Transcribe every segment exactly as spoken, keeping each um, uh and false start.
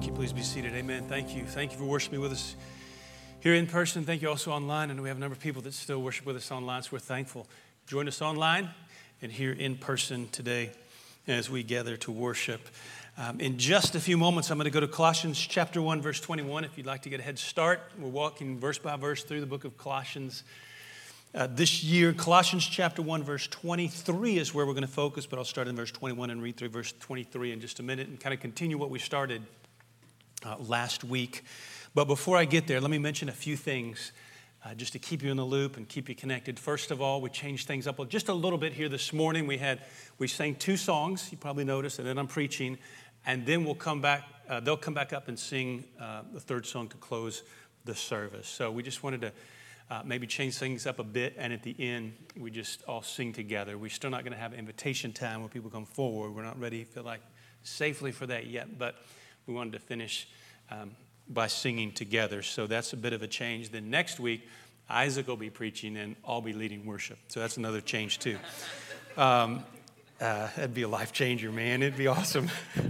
you please be seated? Amen. Thank you. Thank you for worshiping with us here in person. Thank you also online. And we have a number of people that still worship with us online, so we're thankful. Join us online and here in person today as we gather to worship. Um, in just a few moments, I'm going to go to Colossians chapter one, verse twenty-one. If you'd like to get a head start, we're walking verse by verse through the book of Colossians. Uh, this year, Colossians chapter one, verse twenty-three is where we're going to focus, but I'll start in verse twenty-one and read through verse twenty-three in just a minute and kind of continue what we started uh, last week. But before I get there, let me mention a few things uh, just to keep you in the loop and keep you connected. First of all, we changed things up just a little bit here this morning. We had we sang two songs, you probably noticed, and then I'm preaching, and then we'll come back. Uh, they'll come back up and sing uh, the third song to close the service. So we just wanted to Uh, maybe change things up a bit, and at the end, we just all sing together. We're still not going to have invitation time where people come forward. We're not ready, feel like, safely for that yet, but we wanted to finish um, by singing together. So that's a bit of a change. Then next week, Isaac will be preaching, and I'll be leading worship. So that's another change, too. Um, uh, that'd be a life changer, man. It'd be awesome.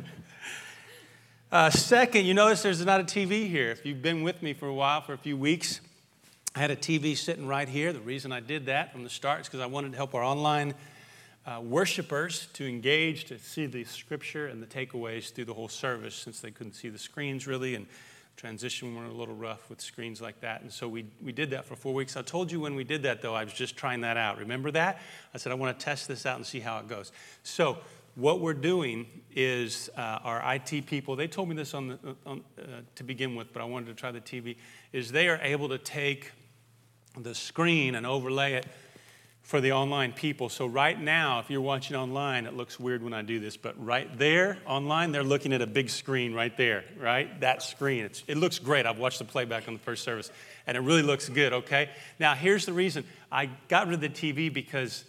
uh, second, you notice there's not a T V here. If you've been with me for a while, for a few weeks, I had a T V sitting right here. The reason I did that from the start is because I wanted to help our online uh, worshipers to engage, to see the scripture and the takeaways through the whole service, since they couldn't see the screens really, and transition were a little rough with screens like that. And so we we did that for four weeks. I told you when we did that, though, I was just trying that out. Remember that? I said, I want to test this out and see how it goes. So what we're doing is uh, our I T people, they told me this on the, on, uh, to begin with, but I wanted to try the T V, is they are able to take the screen and overlay it for the online people. So right now, if you're watching online, it looks weird when I do this, but right there online, they're looking at a big screen right there, right? That screen. It's, it looks great. I've watched the playback on the first service, and it really looks good, okay? Now, here's the reason. I got rid of the T V because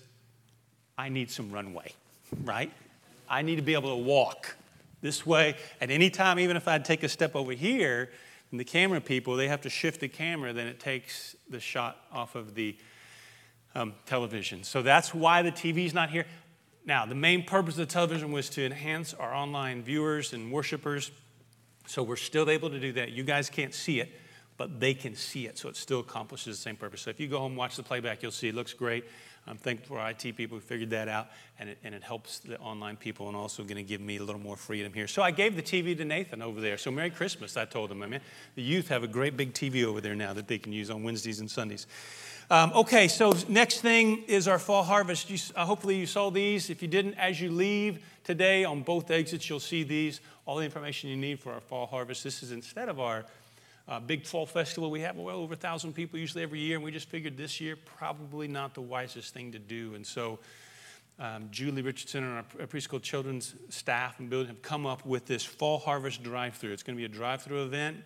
I need some runway, right? I need to be able to walk this way at any time, even if I'd take a step over here. And the camera people, they have to shift the camera, then it takes the shot off of the um, television. So that's why the T V's not here. Now, the main purpose of the television was to enhance our online viewers and worshipers. So we're still able to do that. You guys can't see it, but they can see it. So it still accomplishes the same purpose. So if you go home and watch the playback, you'll see it looks great. I'm thankful for our I T people who figured that out, and it, and it helps the online people, and also going to give me a little more freedom here. So I gave the T V to Nathan over there. So Merry Christmas, I told him. I mean, the youth have a great big T V over there now that they can use on Wednesdays and Sundays. Um, okay, so next thing is our fall harvest. You, uh, hopefully you saw these. If you didn't, as you leave today on both exits, you'll see these, all the information you need for our fall harvest. This is instead of our Uh, big fall festival. We have well over a thousand people usually every year, and we just figured this year probably not the wisest thing to do. And so um, Julie Richardson and our, our preschool children's staff and building have come up with this fall harvest drive-through. It's going to be a drive-through event.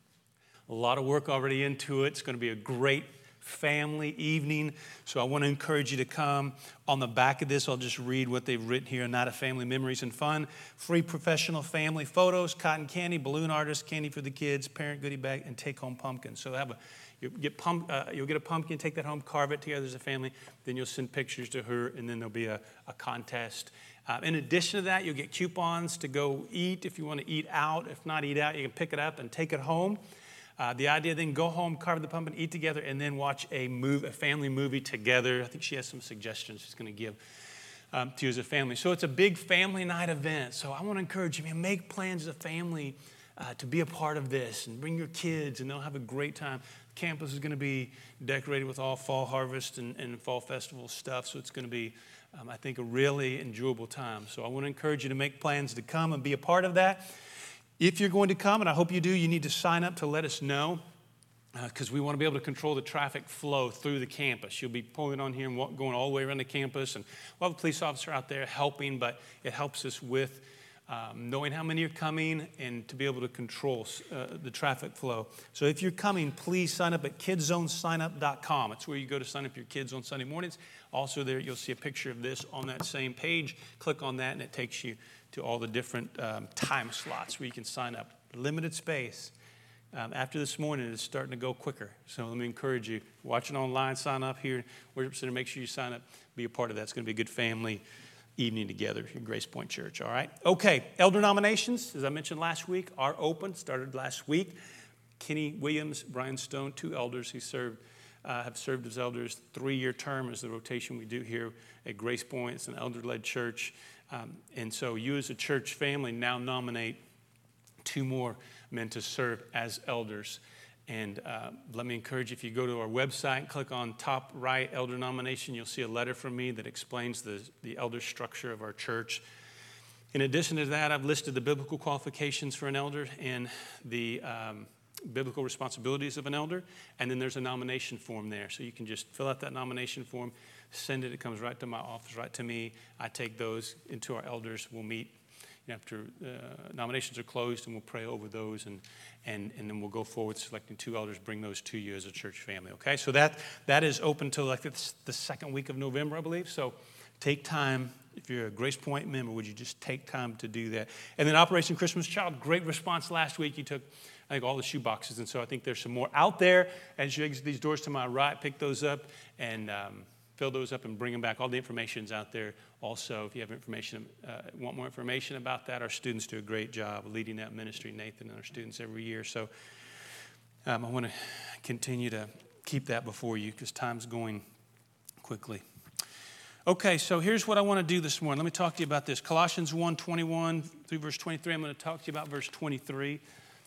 A lot of work already into it. It's going to be a great family evening. So I want to encourage you to come. On the back of this, I'll just read what they've written here. Night of Family Memories and Fun. Free professional family photos, cotton candy, balloon artist, candy for the kids, parent goodie bag, and take-home pumpkin. So have a, you'll get, pump, uh, you'll get a pumpkin, take that home, carve it together as a family. Then you'll send pictures to her, and then there'll be a, a contest. Uh, in addition to that, you'll get coupons to go eat if you want to eat out. If not eat out, you can pick it up and take it home. Uh, the idea, then go home, carve the pumpkin, eat together, and then watch a move, a family movie together. I think she has some suggestions she's going to give um, to you as a family. So it's a big family night event. So I want to encourage you, man, make plans as a family uh, to be a part of this, and bring your kids, and they'll have a great time. Campus is going to be decorated with all fall harvest and, and fall festival stuff. So it's going to be, um, I think, a really enjoyable time. So I want to encourage you to make plans to come and be a part of that. If you're going to come, and I hope you do, you need to sign up to let us know, because uh, we want to be able to control the traffic flow through the campus. You'll be pulling on here and walk, going all the way around the campus, and we'll have a police officer out there helping, but it helps us with um, knowing how many are coming and to be able to control uh, the traffic flow. So if you're coming, please sign up at kids zone sign up dot com. It's where you go to sign up your kids on Sunday mornings. Also there, you'll see a picture of this on that same page. Click on that, and it takes you to all the different um, time slots where you can sign up. Limited space. Um, after this morning, it's starting to go quicker. So let me encourage you, watching online, sign up here, Worship Center, make sure you sign up, be a part of that. It's going to be a good family evening together in Grace Point Church, all right? Okay, elder nominations, as I mentioned last week, are open, started last week. Kenny Williams, Brian Stone, two elders who served, uh, have served as elders. Three-year term is the rotation we do here at Grace Point. It's an elder-led church. Um, and so you as a church family now nominate two more men to serve as elders. And uh, let me encourage you, if you go to our website and click on top right, elder nomination, you'll see a letter from me that explains the, the elder structure of our church. In addition to that, I've listed the biblical qualifications for an elder and the um, biblical responsibilities of an elder. And then there's a nomination form there. So you can just fill out that nomination form, send it. It comes right to my office, right to me. I take those into our elders. We'll meet after uh, nominations are closed, and we'll pray over those, and, and, and then we'll go forward selecting two elders, bring those to you as a church family, okay? So that that is open till like the second week of November, I believe. So take time. If you're a Grace Point member, would you just take time to do that? And then Operation Christmas Child, great response last week. You took, I think, all the shoe boxes, and so I think there's some more out there. As you exit these doors to my right, pick those up and um, fill those up and bring them back. All the information's out there. Also, if you have information, uh, want more information about that, our students do a great job leading that ministry, Nathan and our students every year. So um, I want to continue to keep that before you because time's going quickly. Okay, so here's what I want to do this morning. Let me talk to you about this. Colossians one twenty-one through verse twenty-three. I'm going to talk to you about verse twenty-three.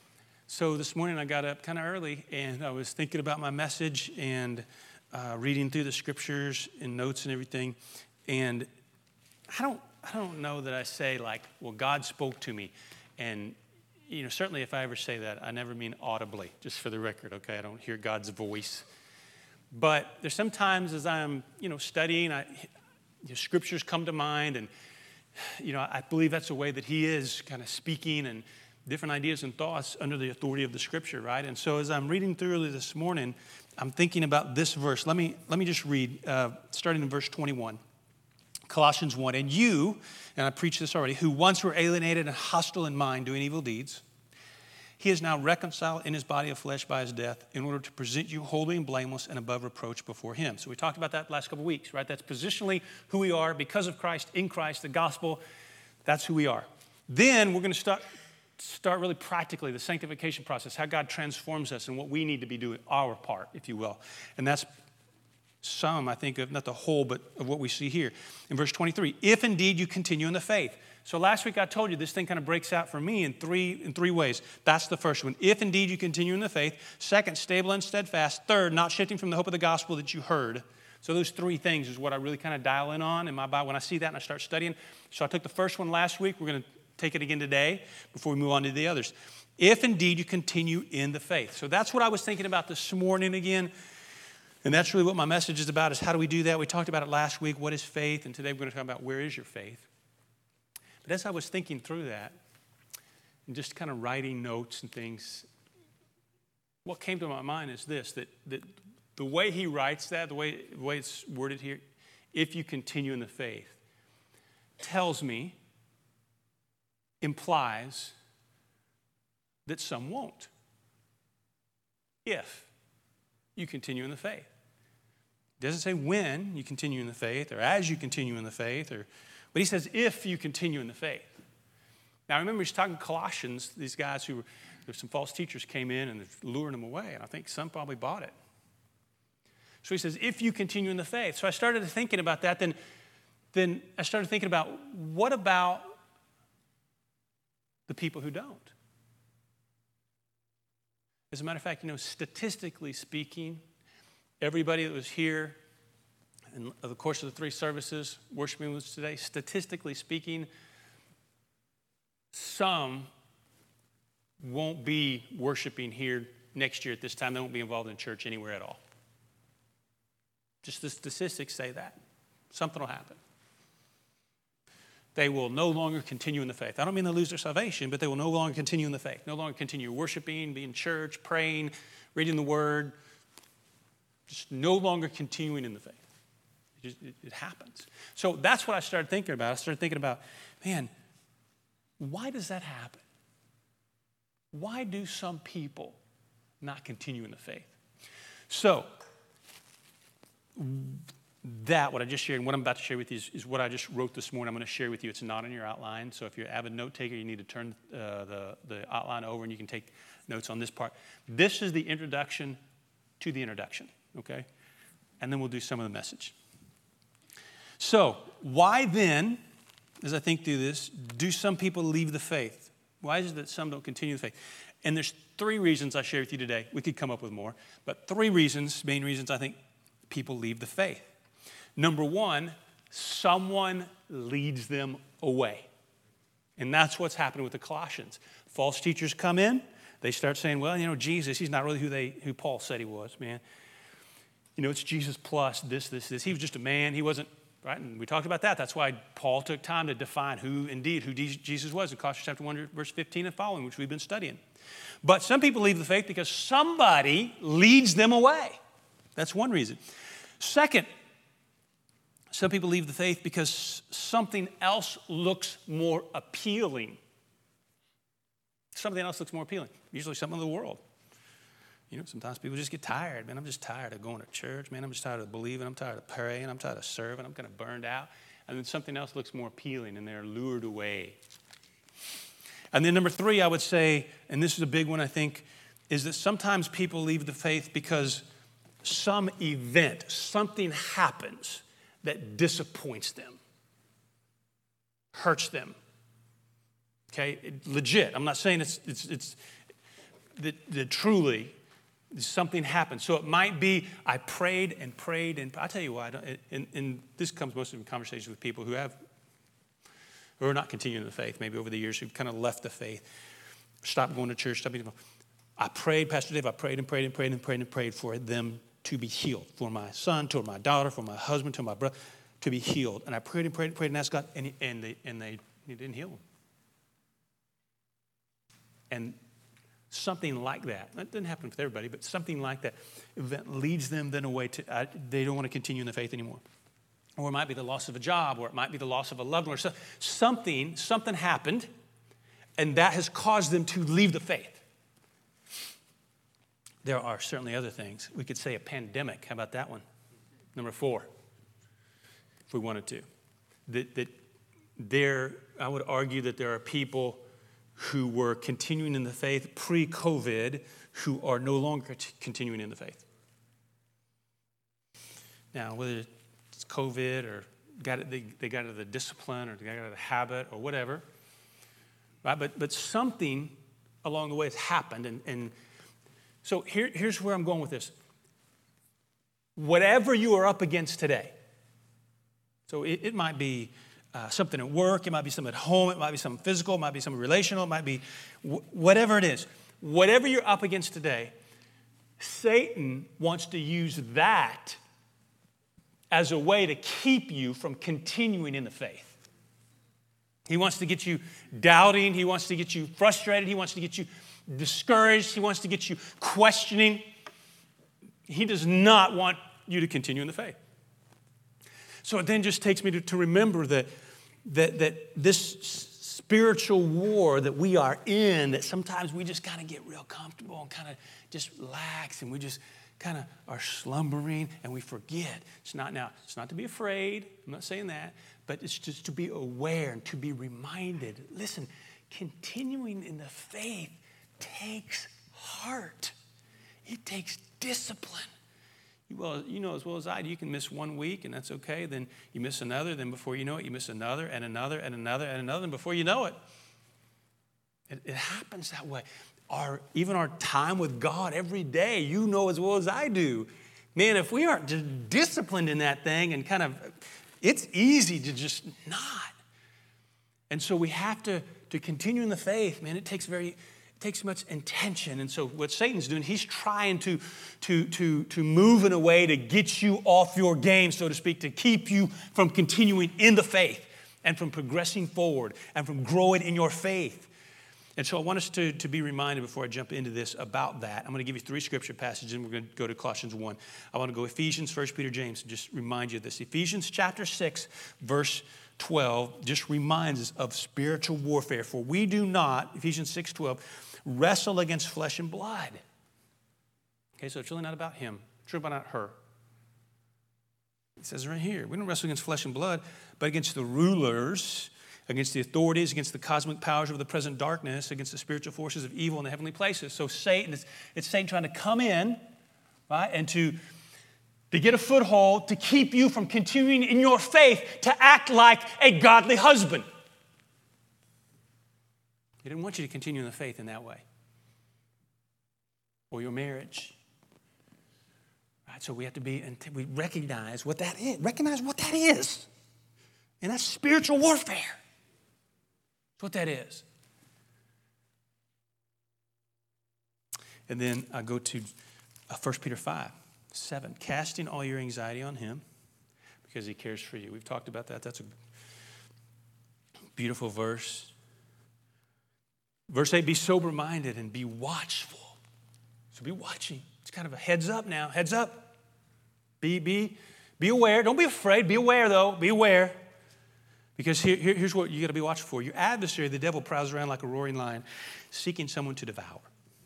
So this morning I got up kind of early and I was thinking about my message and uh, reading through the scriptures and notes and everything. And I don't, I don't know that I say like, well, God spoke to me. And, you know, certainly if I ever say that, I never mean audibly, just for the record, okay? I don't hear God's voice. But there's sometimes as I'm, you know, studying, I, you know, scriptures come to mind. And, you know, I believe that's a way that he is kind of speaking and different ideas and thoughts under the authority of the scripture, right? And so as I'm reading through this morning, I'm thinking about this verse. Let me, let me just read, uh, starting in verse twenty-one. Colossians one, and you, and I preached this already, who once were alienated and hostile in mind, doing evil deeds, he is now reconciled in his body of flesh by his death in order to present you holy and blameless and above reproach before him. So we talked about that last couple of weeks, right? That's positionally who we are because of Christ, in Christ, the gospel. That's who we are. Then we're going to start, start really practically the sanctification process, how God transforms us and what we need to be doing, our part, if you will. And that's some, I think, of not the whole, but of what we see here. In verse twenty-three, if indeed you continue in the faith. So last week I told you this thing kind of breaks out for me in three, in three ways. That's the first one. If indeed you continue in the faith. Second, stable and steadfast. Third, not shifting from the hope of the gospel that you heard. So those three things is what I really kind of dial in on in my Bible when I see that and I start studying. So I took the first one last week. We're going to take it again today before we move on to the others. If indeed you continue in the faith. So that's what I was thinking about this morning again. And that's really what my message is about, is how do we do that? We talked about it last week. What is faith? And today we're going to talk about where is your faith? But as I was thinking through that and just kind of writing notes and things, what came to my mind is this, that, that the way he writes that, the way, the way it's worded here, if you continue in the faith, tells me, implies that some won't. If you continue in the faith. It doesn't say when you continue in the faith or as you continue in the faith, or, but he says if you continue in the faith. Now I remember he's talking to Colossians, these guys who were, there's some false teachers came in and they're luring them away, and I think some probably bought it. So he says, if you continue in the faith. So I started thinking about that, then, then I started thinking about what about the people who don't? As a matter of fact, you know, statistically speaking, everybody that was here in the course of the three services, worshiping with us today, statistically speaking, some won't be worshiping here next year at this time. They won't be involved in church anywhere at all. Just the statistics say that. Something will happen. They will no longer continue in the faith. I don't mean they'll lose their salvation, but they will no longer continue in the faith. No longer continue worshiping, being in church, praying, reading the word. Just no longer continuing in the faith. It, just, it, it happens. So that's what I started thinking about. I started thinking about, man, why does that happen? Why do some people not continue in the faith? So that, what I just shared, and what I'm about to share with you is, is what I just wrote this morning. I'm going to share with you. It's not in your outline, so if you're an avid note taker, you need to turn uh, the, the outline over and you can take notes on this part. This is the introduction to the introduction, okay? And then we'll do some of the message. So, why then, as I think through this, do some people leave the faith? Why is it that some don't continue the faith? And there's three reasons I share with you today. We could come up with more, but three reasons, main reasons I think people leave the faith. Number one, someone leads them away. And that's what's happening with the Colossians. False teachers come in. They start saying, well, you know, Jesus, he's not really who they who Paul said he was, man. You know, it's Jesus plus this, this, this. He was just a man. He wasn't, right? And we talked about that. That's why Paul took time to define who, indeed, who Jesus was in Colossians chapter one, verse fifteen and following, which we've been studying. But some people leave the faith because somebody leads them away. That's one reason. Second, some people leave the faith because something else looks more appealing. Something else looks more appealing. Usually something of the world. You know, sometimes people just get tired. Man, I'm just tired of going to church. Man, I'm just tired of believing. I'm tired of praying. I'm tired of serving. I'm kind of burned out. And then something else looks more appealing, and they're lured away. And then number three, I would say, and this is a big one, I think, is that sometimes people leave the faith because some event, something happens that disappoints them, hurts them. Okay, it, legit. I'm not saying it's it's it's that, that truly something happened. So it might be I prayed and prayed and I tell you why. I don't, and, and this comes mostly from conversations with people who have who are not continuing the faith. Maybe over the years who've kind of left the faith, stopped going to church. Stopped being, I prayed, Pastor Dave. I prayed and prayed and prayed and prayed and prayed for them to be healed, for my son, to my daughter, for my husband, to my brother, to be healed. And I prayed and prayed and prayed and asked God, and, he, and, they, and they he didn't heal them. And something like that, that doesn't happen with everybody, but something like that event leads them then away to, uh, they don't want to continue in the faith anymore. Or it might be the loss of a job, or it might be the loss of a loved one, or so, something, something happened, and that has caused them to leave the faith. There are certainly other things. We could say a pandemic. How about that one? Number four, if we wanted to. That, that there, I would argue that there are people who were continuing in the faith pre-COVID who are no longer t- continuing in the faith. Now, whether it's COVID or got it, they, they got out of the discipline or they got out of the habit or whatever, right? But but something along the way has happened, and, and so here, here's where I'm going with this. Whatever you are up against today, so it, it might be uh, something at work, it might be something at home, it might be something physical, it might be something relational, it might be wh- whatever it is. Whatever you're up against today, Satan wants to use that as a way to keep you from continuing in the faith. He wants to get you doubting. He wants to get you frustrated. He wants to get you discouraged. He wants to get you questioning. He does not want you to continue in the faith. So it then just takes me to, to remember that, that, that this spiritual war that we are in, that sometimes we just kind of get real comfortable and kind of just relax, and we just kind of are slumbering and we forget. It's not now, it's not to be afraid. I'm not saying that. But it's just to be aware and to be reminded. Listen, continuing in the faith takes heart. It takes discipline. You, well, you know as well as I do, you can miss one week and that's okay. Then you miss another. Then before you know it, you miss another and another and another and another. And before you know it, it, it happens that way. Our, even our time with God every day, you know as well as I do. Man, if we aren't just disciplined in that thing and kind of, it's easy to just not. And so we have to, to continue in the faith, man. It takes very, it takes much intention. And so what Satan's doing, he's trying to, to, to, to move in a way to get you off your game, so to speak, to keep you from continuing in the faith and from progressing forward and from growing in your faith. And so I want us to, to be reminded before I jump into this about that. I'm going to give you three scripture passages, and we're going to go to Colossians one. I want to go Ephesians, First Peter, James, and just remind you of this. Ephesians chapter six, verse twelve, just reminds us of spiritual warfare. For we do not, Ephesians six twelve, wrestle against flesh and blood. Okay, so it's really not about him. It's really about not her. It says right here, we don't wrestle against flesh and blood, but against the rulers, against the authorities, against the cosmic powers of the present darkness, against the spiritual forces of evil in the heavenly places. So Satan, it's, it's Satan trying to come in, right, and to, to get a foothold, to keep you from continuing in your faith, to act like a godly husband. He didn't want you to continue in the faith in that way. Or your marriage. Right, so we have to be, and we recognize what that is. Recognize what that is. And that's spiritual warfare. That's what that is. And then I go to First Peter five, seven. Casting all your anxiety on him because he cares for you. We've talked about that. That's a beautiful verse. Verse eight, be sober-minded and be watchful. So be watching. It's kind of a heads up now. Heads up. Be, be, be aware. Don't be afraid. Be aware, though. Be aware. Because here, here, here's what you got to be watchful for. Your adversary, the devil, prowls around like a roaring lion, seeking someone to devour.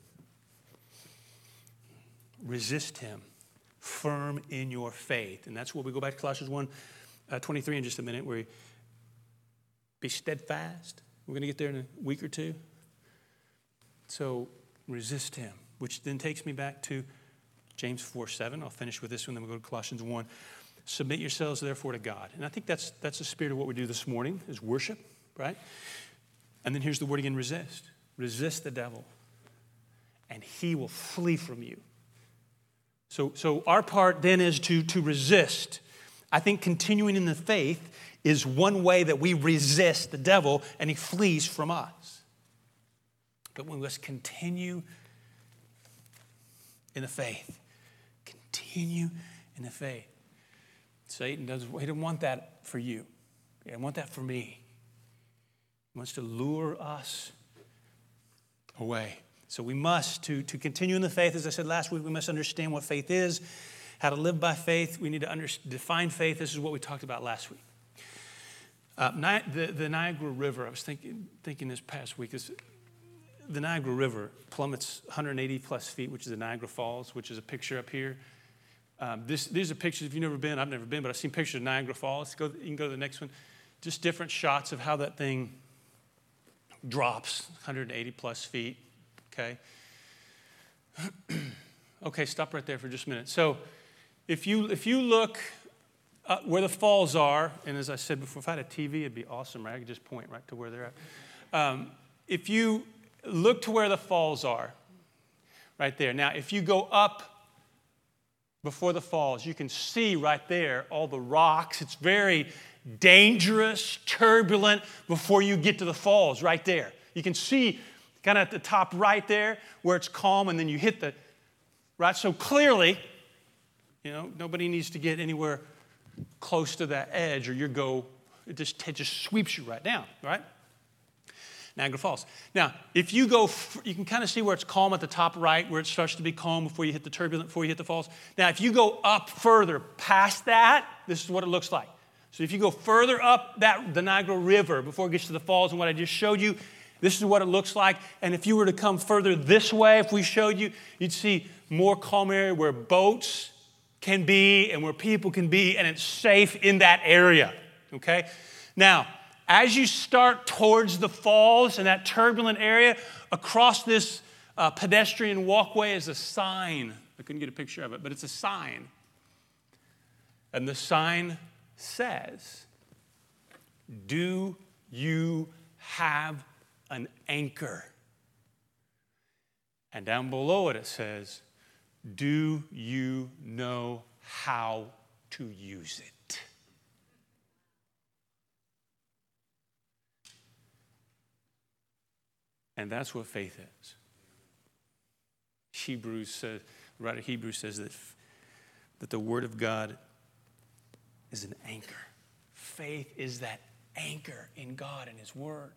Resist him. Firm in your faith. And that's what we go back to Colossians one twenty-three in just a minute, where you be steadfast. We're going to get there in a week or two. So resist him, which then takes me back to James four seven. I'll finish with this one, then we'll go to Colossians one. Submit yourselves, therefore, to God. And I think that's that's the spirit of what we do this morning, is worship, right? And then here's the word again, resist. Resist the devil, and he will flee from you. So, so our part then is to, to resist. I think continuing in the faith is one way that we resist the devil, and he flees from us. But we must continue in the faith. Continue in the faith. Satan doesn't, he doesn't want that for you. He doesn't want that for me. He wants to lure us away. So we must, to, to continue in the faith, as I said last week, we must understand what faith is, how to live by faith. We need to under, define faith. This is what we talked about last week. Uh, the, the Niagara River, I was thinking, thinking this past week, is the Niagara River plummets one hundred eighty plus feet, which is the Niagara Falls, which is a picture up here. Um, this, these are pictures, if you've never been, I've never been, but I've seen pictures of Niagara Falls. Go, you can go to the next one. Just different shots of how that thing drops one hundred eighty plus feet, okay? Okay, stop right there for just a minute. So if you, if you look uh, where the falls are, and as I said before, if I had a T V, it'd be awesome, right? I could just point right to where they're at. Um, if you look to where the falls are, right there. Now, if you go up before the falls, you can see right there all the rocks. It's very dangerous, turbulent before you get to the falls right there. You can see kind of at the top right there where it's calm, and then you hit the, right? So clearly, you know, nobody needs to get anywhere close to that edge or you go, it just, it just sweeps you right down, right? Niagara Falls. Now, if you go, you can kind of see where it's calm at the top right, where it starts to be calm before you hit the turbulent, before you hit the falls. Now, if you go up further past that, this is what it looks like. So if you go further up that the Niagara River before it gets to the falls and what I just showed you, this is what it looks like. And if you were to come further this way, if we showed you, you'd see more calm area where boats can be and where people can be, and it's safe in that area, okay? Now, as you start towards the falls and that turbulent area, across this uh, pedestrian walkway is a sign. I couldn't get a picture of it, but it's a sign. And the sign says, do you have an anchor? And down below it, it says, do you know how to use it? And that's what faith is. Hebrews says, the writer of Hebrews says that, that the Word of God is an anchor. Faith is that anchor in God and His Word.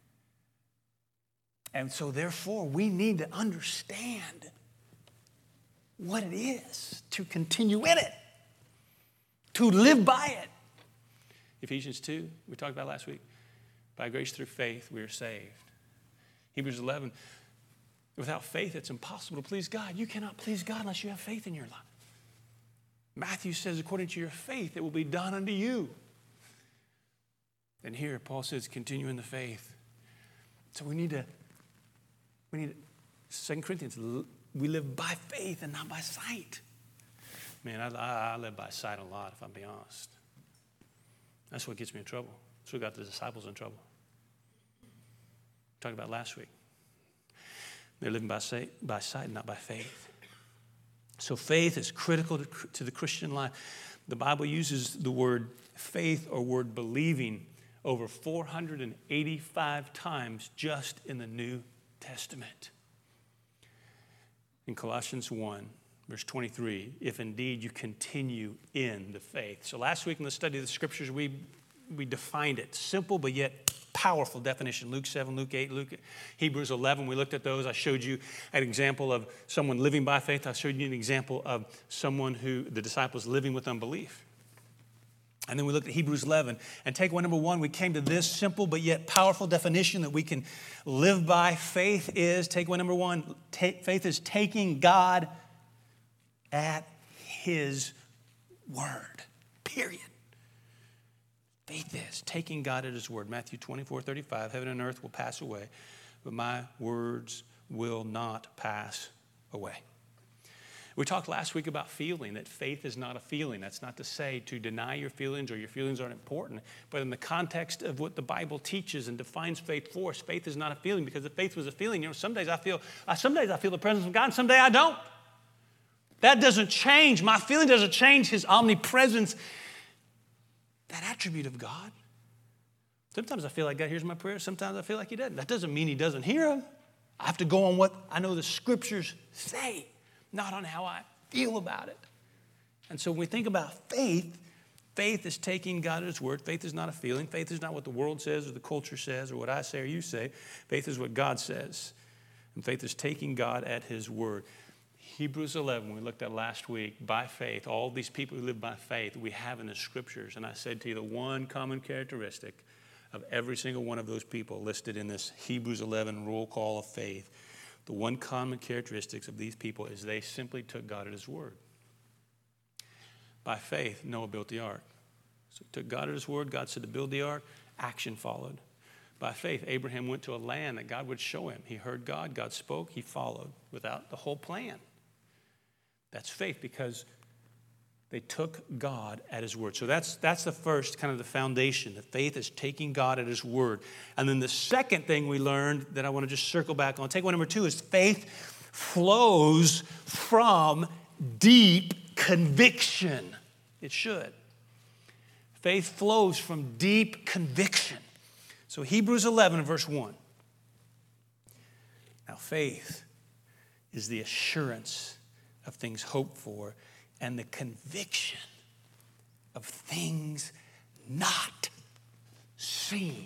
And so therefore, we need to understand what it is to continue in it, to live by it. Ephesians two, we talked about last week. By grace through faith, we are saved. Hebrews eleven, without faith, it's impossible to please God. You cannot please God unless you have faith in your life. Matthew says, according to your faith, it will be done unto you. And here, Paul says, continue in the faith. So we need to, we need to, Second Corinthians, we live by faith and not by sight. Man, I, I live by sight a lot, if I'm being honest. That's what gets me in trouble. That's what got the disciples in trouble. Talked about last week. They're living by sight, by sight, not by faith. So faith is critical to, to the Christian life. The Bible uses the word faith or word believing over four hundred eighty-five times just in the New Testament. In Colossians one, verse twenty-three, if indeed you continue in the faith. So last week in the study of the scriptures, we, we defined it. Simple but yet powerful definition. Luke seven, Luke eight, Luke, Hebrews eleven. We looked at those. I showed you an example of someone living by faith. I showed you an example of someone who, the disciples, living with unbelief. And then we looked at Hebrews eleven. And takeaway number one, we came to this simple but yet powerful definition that we can live by. Faith is, takeaway number one, ta- faith is taking God at his word, period. Faith is taking God at his word. Matthew twenty-four thirty-five, heaven and earth will pass away, but my words will not pass away. We talked last week about feeling, that faith is not a feeling. That's not to say to deny your feelings or your feelings aren't important. But in the context of what the Bible teaches and defines faith for us, faith is not a feeling, because if faith was a feeling, you know, some days I feel, some days I feel the presence of God and some days I don't. That doesn't change. My feeling doesn't change his omnipresence, that attribute of God. Sometimes I feel like God hears my prayers. Sometimes I feel like he doesn't. That doesn't mean he doesn't hear them. I have to go on what I know the scriptures say, not on how I feel about it. And so when we think about faith, faith is taking God at his word. Faith is not a feeling. Faith is not what the world says or the culture says or what I say or you say. Faith is what God says. And faith is taking God at his word. Hebrews eleven, we looked at last week, by faith, all these people who live by faith, we have in the scriptures. And I said to you, the one common characteristic of every single one of those people listed in this Hebrews eleven roll call of faith, the one common characteristic of these people is they simply took God at his word. By faith, Noah built the ark. So he took God at his word. God said to build the ark. Action followed. By faith, Abraham went to a land that God would show him. He heard God. God spoke. He followed without the whole plan. That's faith, because they took God at his word. So that's, that's the first kind of the foundation. The faith is taking God at his word. And then the second thing we learned that I want to just circle back on, takeaway number two, is faith flows from deep conviction. It should. Faith flows from deep conviction. So Hebrews eleven, verse one. Now faith is the assurance of things hoped for and the conviction of things not seen.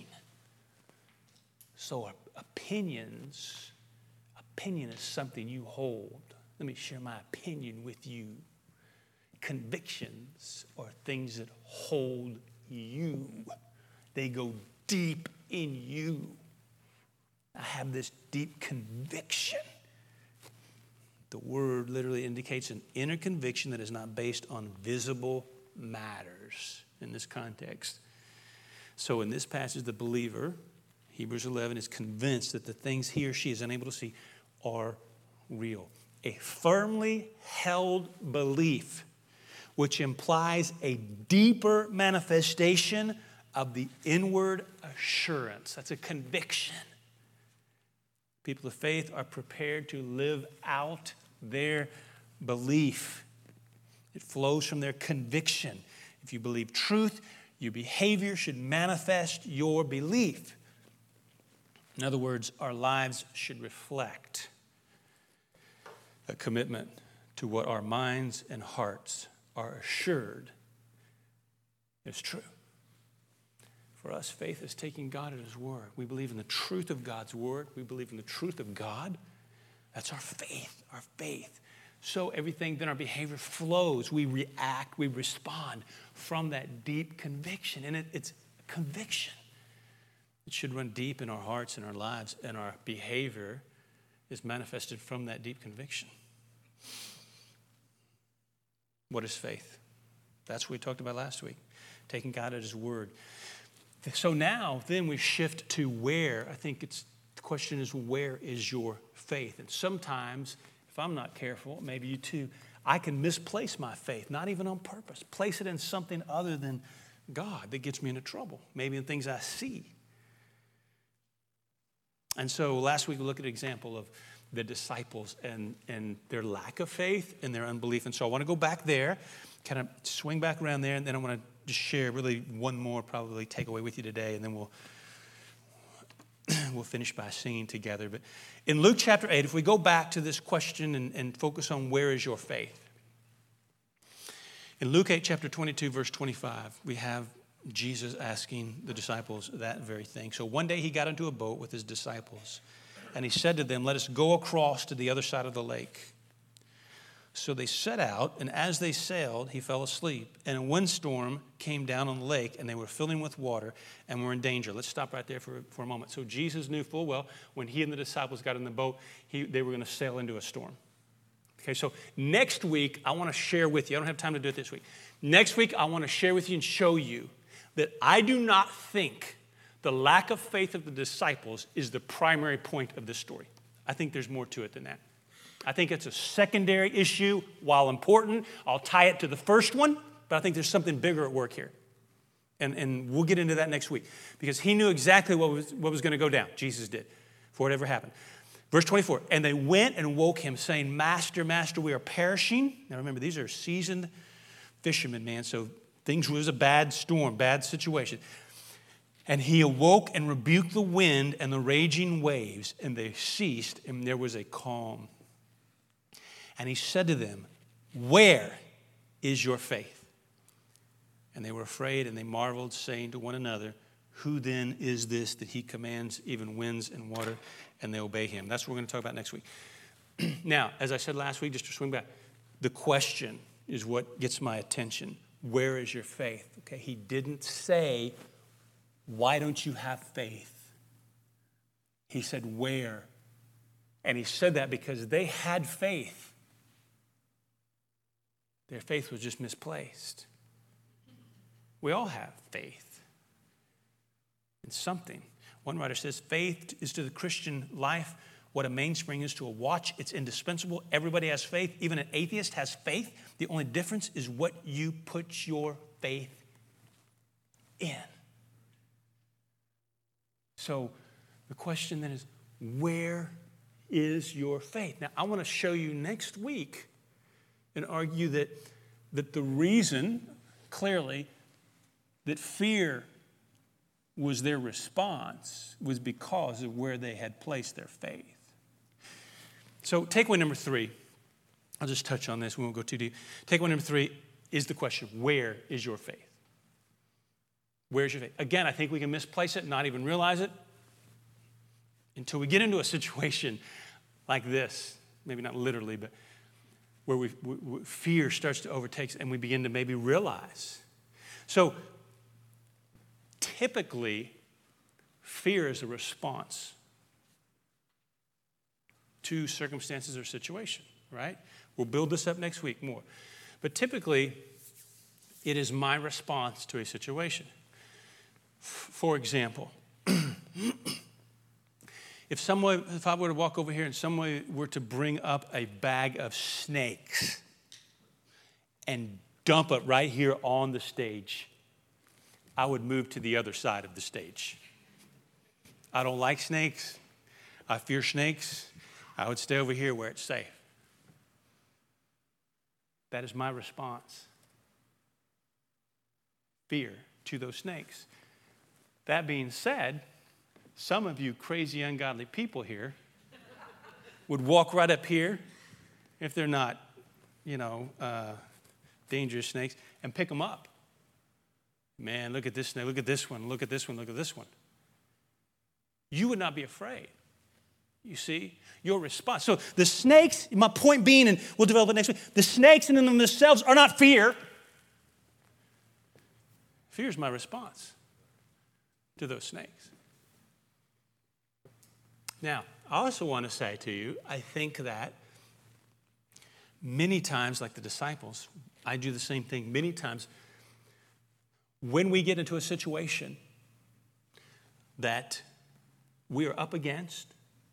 So opinions, opinion is something you hold. Let me share my opinion with you. Convictions are things that hold you. They go deep in you. I have this deep conviction. The word literally indicates an inner conviction that is not based on visible matters in this context. So in this passage, the believer, Hebrews eleven, is convinced that the things he or she is unable to see are real. A firmly held belief, which implies a deeper manifestation of the inward assurance. That's a conviction. People of faith are prepared to live out their belief. It flows from their conviction. If you believe truth, your behavior should manifest your belief. In other words, our lives should reflect a commitment to what our minds and hearts are assured is true. For us, faith is taking God at his word. We believe in the truth of God's word. We believe in the truth of God. That's our faith, our faith. So everything, then our behavior flows. We react, we respond from that deep conviction. And it, it's conviction. It should run deep in our hearts and our lives, and our behavior is manifested from that deep conviction. What is faith? That's what we talked about last week, taking God at his word. So now, then we shift to where. I think it's the question is, where is your faith? And sometimes, if I'm not careful, maybe you too, I can misplace my faith, not even on purpose. Place it in something other than God that gets me into trouble, maybe in things I see. And so last week we looked at an example of the disciples and, and their lack of faith and their unbelief. And so I want to go back there, kind of swing back around there, and then I want to just share really one more probably takeaway with you today, and then we'll we'll finish by singing together. But in Luke chapter eight, if we go back to this question and, and focus on where is your faith. In Luke eight, chapter twenty-two, verse twenty-five, we have Jesus asking the disciples that very thing. So one day he got into a boat with his disciples, and he said to them, let us go across to the other side of the lake. So they set out, and as they sailed, he fell asleep. And a windstorm came down on the lake, and they were filling with water and were in danger. Let's stop right there for, for a moment. So Jesus knew full well when he and the disciples got in the boat, he, they were going to sail into a storm. Okay, so next week, I want to share with you. I don't have time to do it this week. Next week, I want to share with you and show you that I do not think the lack of faith of the disciples is the primary point of this story. I think there's more to it than that. I think it's a secondary issue, while important. I'll tie it to the first one, but I think there's something bigger at work here. And, and we'll get into that next week, because he knew exactly what was, what was going to go down. Jesus did, before it ever happened. Verse twenty-four, and they went and woke him, saying, Master, Master, we are perishing. Now remember, these are seasoned fishermen, man, so things was a bad storm, bad situation. And he awoke and rebuked the wind and the raging waves, and they ceased, and there was a calm. And he said to them, where is your faith? And they were afraid, and they marveled, saying to one another, who then is this that he commands even winds and water, and they obey him? That's what we're going to talk about next week. Now, as I said last week, just to swing back, the question is what gets my attention. Where is your faith? Okay, he didn't say, why don't you have faith? He said, where? And he said that because they had faith. Their faith was just misplaced. We all have faith in something. One writer says, faith is to the Christian life what a mainspring is to a watch. It's indispensable. Everybody has faith. Even an atheist has faith. The only difference is what you put your faith in. So the question then is, where is your faith? Now, I want to show you next week and argue that, that the reason, clearly, that fear was their response was because of where they had placed their faith. So takeaway number three, I'll just touch on this, we won't go too deep. Takeaway number three is the question, where is your faith? Where's your faith? Again, I think we can misplace it, not even realize it, until we get into a situation like this, maybe not literally, but where we, we, fear starts to overtake and we begin to maybe realize. So typically, fear is a response to circumstances or situation, right? We'll build this up next week more. But typically, it is my response to a situation. For example, if someone, if I were to walk over here and someone were to bring up a bag of snakes and dump it right here on the stage, I would move to the other side of the stage. I don't like snakes. I fear snakes. I would stay over here where it's safe. That is my response. Fear to those snakes. That being said, some of you crazy, ungodly people here would walk right up here, if they're not, you know, uh, dangerous snakes, and pick them up. Man, look at this snake, look at this one, look at this one, look at this one. You would not be afraid. You see, your response. So the snakes, my point being, and we'll develop it next week, the snakes in and of themselves are not fear. Fear is my response to those snakes. Now, I also want to say to you, I think that many times, like the disciples, I do the same thing many times. When we get into a situation that we are up against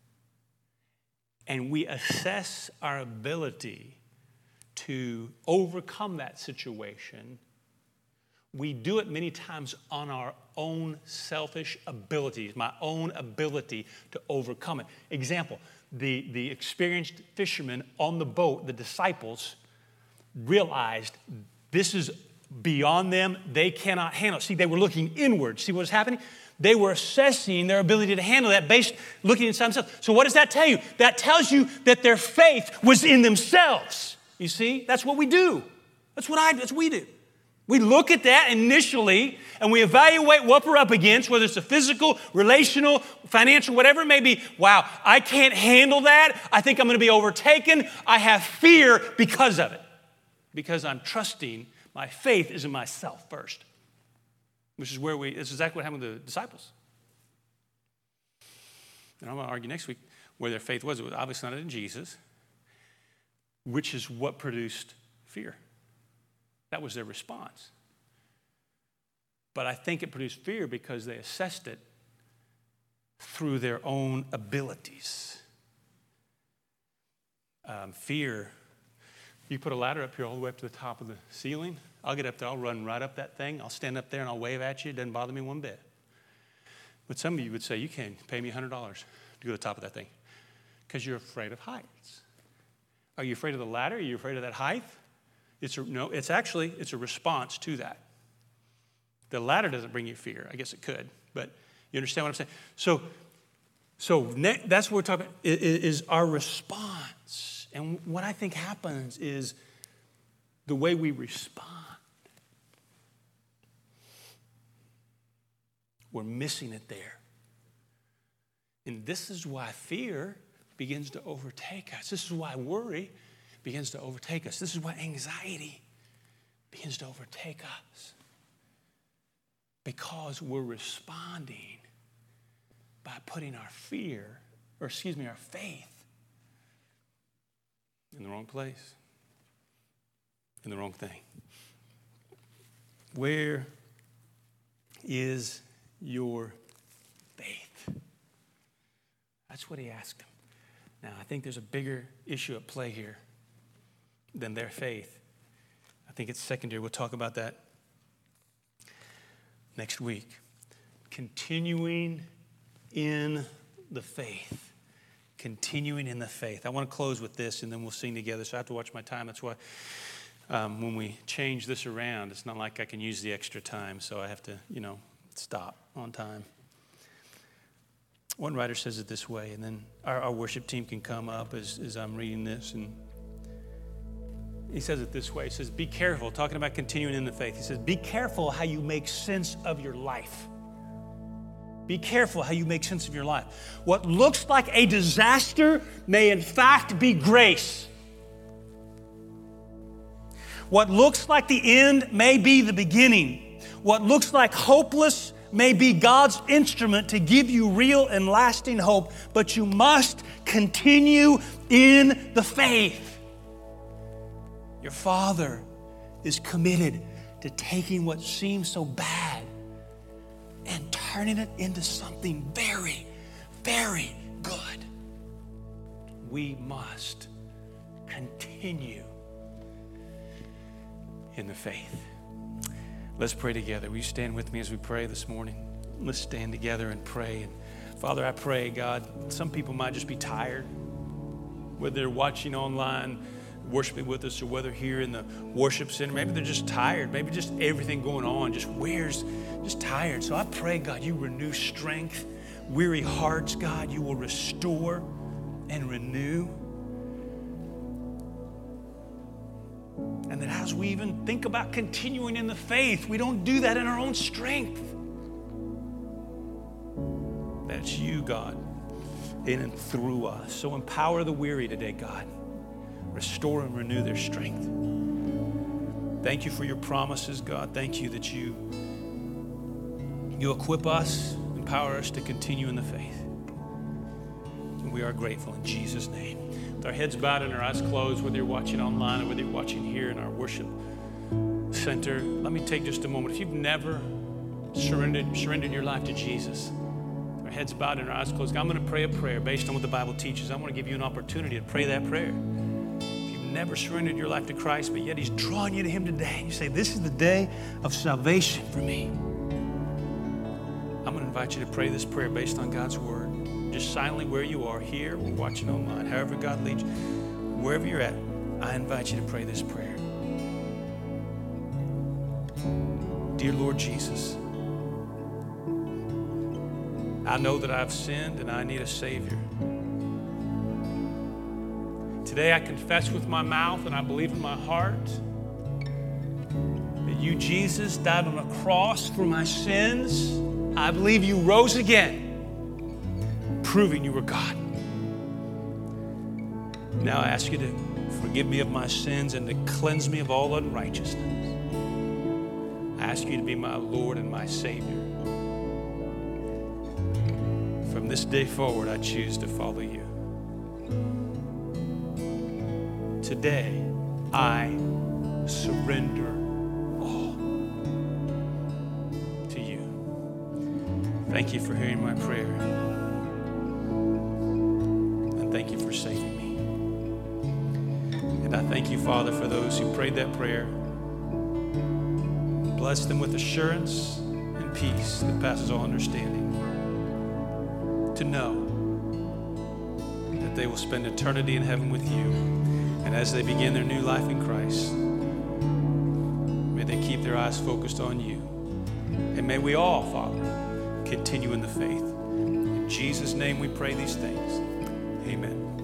and we assess our ability to overcome that situation, we do it many times on our own selfish abilities, my own ability to overcome it. Example, the, the experienced fishermen on the boat, the disciples, realized this is beyond them. They cannot handle it. See, they were looking inward. See what was happening? They were assessing their ability to handle that based looking inside themselves. So what does that tell you? That tells you that their faith was in themselves. You see? That's what we do. That's what I. That's what we do. We look at that initially and we evaluate what we're up against, whether it's a physical, relational, financial, whatever it may be. Wow, I can't handle that. I think I'm going to be overtaken. I have fear because of it. Because I'm trusting, my faith is in myself first. Which is where we, this is exactly what happened with the disciples. And I'm going to argue next week where their faith was. It was obviously not in Jesus, which is what produced fear. That was their response. But I think it produced fear because they assessed it through their own abilities. Um, fear, you put a ladder up here all the way up to the top of the ceiling. I'll get up there, I'll run right up that thing. I'll stand up there and I'll wave at you. It doesn't bother me one bit. But some of you would say, you can't pay me one hundred dollars to go to the top of that thing because you're afraid of heights. Are you afraid of the ladder? Are you afraid of that height? It's a, no, it's actually, it's a response to that. The ladder doesn't bring you fear. I guess it could, but you understand what I'm saying? So, so ne- that's what we're talking about, is, is our response. And what I think happens is the way we respond. We're missing it there. And this is why fear begins to overtake us. This is why worry begins to overtake us. This is why anxiety begins to overtake us. Because we're responding by putting our fear, or excuse me, our faith in the wrong place, in the wrong thing. Where is your faith? That's what he asked him. Now, I think there's a bigger issue at play here than their faith. I think it's secondary. We'll talk about that next week. Continuing in the faith. Continuing in the faith. I want to close with this, and then we'll sing together. So I have to watch my time. That's why um, when we change this around, it's not like I can use the extra time. So I have to, you know, stop on time. One writer says it this way, and then our, our worship team can come up as, as I'm reading this. And he says it this way. He says, be careful, talking about continuing in the faith. He says, be careful how you make sense of your life. Be careful how you make sense of your life. What looks like a disaster may in fact be grace. What looks like the end may be the beginning. What looks like hopeless may be God's instrument to give you real and lasting hope, but you must continue in the faith. Your Father is committed to taking what seems so bad and turning it into something very, very good. We must continue in the faith. Let's pray together. Will you stand with me as we pray this morning? Let's stand together and pray. And Father, I pray, God, some people might just be tired, whether they're watching online, worshiping with us, or whether here in the worship center. Maybe they're just tired. Maybe just everything going on just wears, just tired. So I pray, God, you renew strength. Weary hearts, God, you will restore and renew. And that as we even think about continuing in the faith, we don't do that in our own strength. That's you, God, in and through us. So empower the weary today, God. Restore and renew their strength. Thank you for your promises, God. Thank you that you, you equip us, empower us to continue in the faith. And we are grateful in Jesus' name. With our heads bowed and our eyes closed, whether you're watching online or whether you're watching here in our worship center, let me take just a moment. If you've never surrendered, surrendered your life to Jesus, our heads bowed and our eyes closed, I'm going to pray a prayer based on what the Bible teaches. I want to give you an opportunity to pray that prayer. If you've never surrendered your life to Christ, but yet He's drawing you to Him today, and you say, this is the day of salvation for me, I'm going to invite you to pray this prayer based on God's Word. Just silently where you are, here or watching online, however God leads you, wherever you're at, I invite you to pray this prayer. Dear Lord Jesus, I know that I've sinned and I need a Savior. Today I confess with my mouth and I believe in my heart that you, Jesus, died on a cross for my sins. I believe you rose again, proving you were God. Now I ask you to forgive me of my sins and to cleanse me of all unrighteousness. I ask you to be my Lord and my Savior. From this day forward, I choose to follow you. Today, I surrender all to you. Thank you for hearing my prayer. And thank you for saving me. And I thank you, Father, for those who prayed that prayer. Bless them with assurance and peace that passes all understanding. To know that they will spend eternity in heaven with you. And as they begin their new life in Christ, may they keep their eyes focused on you. And may we all, Father, continue in the faith. In Jesus' name we pray these things. Amen.